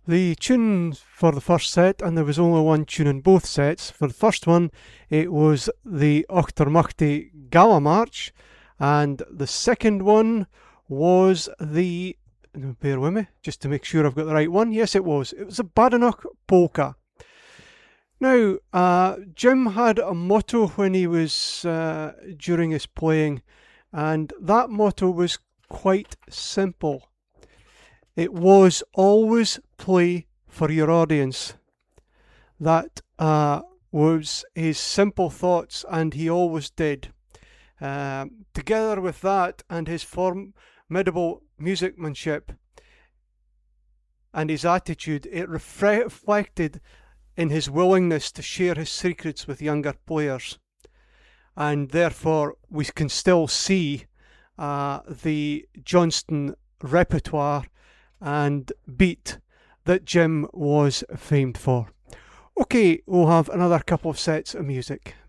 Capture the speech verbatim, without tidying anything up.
The tune for the first set, and there was only one tune in both sets. For the first one, it was the Auchtermuchty Gala March, and the second one was the, bear with me, just to make sure I've got the right one. Yes, it was. It was the Badenoch Polka. Now, uh, Jim had a motto when he was uh, during his playing, and that motto was quite simple. It was always play for your audience. That uh, was his simple thoughts, and he always did. Uh, together with that and his formidable musicmanship and his attitude, it refre- reflected in his willingness to share his secrets with younger players. And therefore, we can still see uh, the Johnston repertoire and beat that Jim was famed for. Okay, we'll have another couple of sets of music.